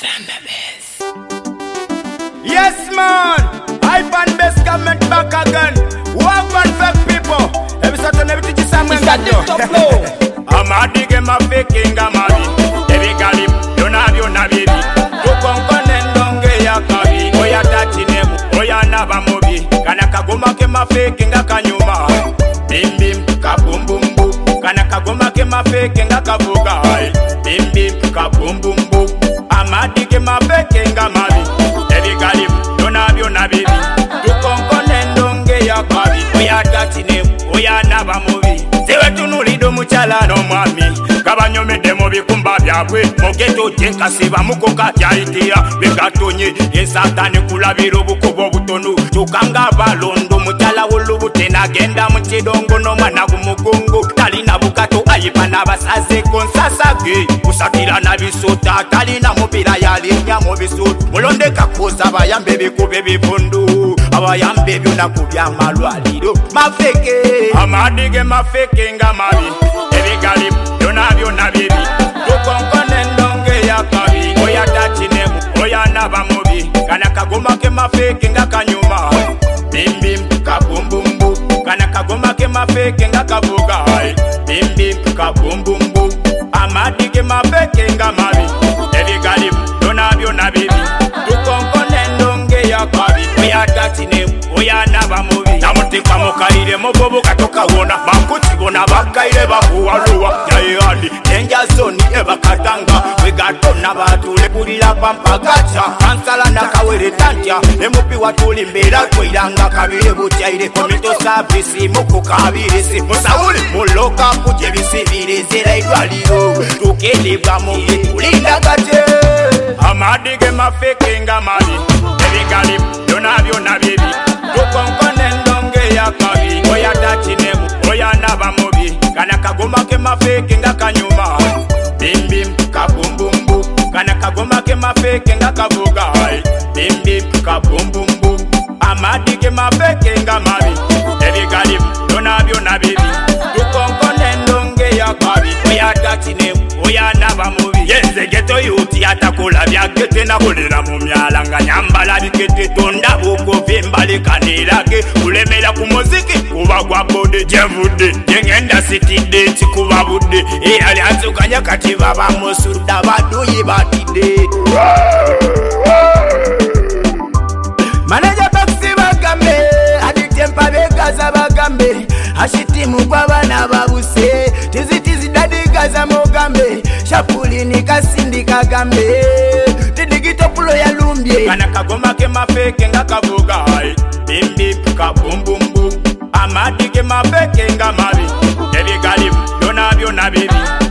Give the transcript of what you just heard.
Yes man, hype and best comment back again. Walk on fake people. Every Saturday, every teacher Samuel I'm a dig my faking amadi. Every galip, yona baby. Tukonkone ndonge ya kabi. Oya tati nemu, oya naba mobi. Kanaka goma ke ma faking akanyuma. Bim bim kabum bum bum. Kanaka goma ke ma faking akavuga. Bim bim kabum bum bum. I'm a dig my faking amadi. Every galip, yona baby. Tukonkone ndonge ya kabi. Oya tati nemu, oya naba mobi. Sewe tunulido muchala no mwami Kabanyomede mu bikumba byabwe Mogeto jenkasiba mukoka jaitiya Begatonye ensatane kulabira obukubo butonu Tukanga balondo muchala wulubu nagenda mu kidongo n'omwana gumugongo talina bukato ayipa n'abasaze konsasage kusakira na bisota talina mupira yalinnya mu bisota mulonde kakoza abayambe bikube bivundu abayambe byunaku byamalwaliro mafeke amadige mafeke nga mabi ebigali byona bibi tukonkone ndonge ya kabi oya tatinemu oya naba mubi kana kagoma ke mafeke nga kanyuma bim kabumbumbu kana kagoma ke mafeke nga kavuga bim kabumbumbu amadige mafeke nga mabi ebigali byona bibi tukonkone ndonge ya kabi oya tatinemu oya naba mubi namutika mukaire mubobo katoka wona bakutibona bakaire bakuwaluwa yayandi nenja zoni ebakatanga wegatona batule kulira pampagacha kansala nakawere tantya emupi watuli mbera kwiranga kabire butyaire komito service mukukabire si musawuli muloka kuje bisibire zera idwaliro tukelebwa mu tulinda gate amadige mafeke nga mali ebigali byona bibi tukonkone ndonge ya kabi oya tatinemu oya naba mubi kana kagoma ke mafeke nga kanyuma bim kabumbumbu kana kagoma ke mafeke nga kavuga bim kabumbumbu amadige mafeke nga mabi ebigali byona bibi tukonkone ndonge ya kabi oya tatinemu oya naba mubi yenze geto yuti atakula byagete nakolera mu myala nga nyambala bikete tonda buko vimbale kanirage kulemera ku muziki kuba gwa bode jevudde yengenda sitide tikuba budde ali azukanya kati baba musuda baduyi batide manager taxi bagambe aditempa begaza bagambe ashitimu kwa bana babuse tizitizi dadigaza mogambe shapulini kasindi kagambe tidigito pulo ya lumbye kana kagoma ke mafeke nga kavuga bim kabumbumbu amadige mafeke nga mabi ebigali byona bibi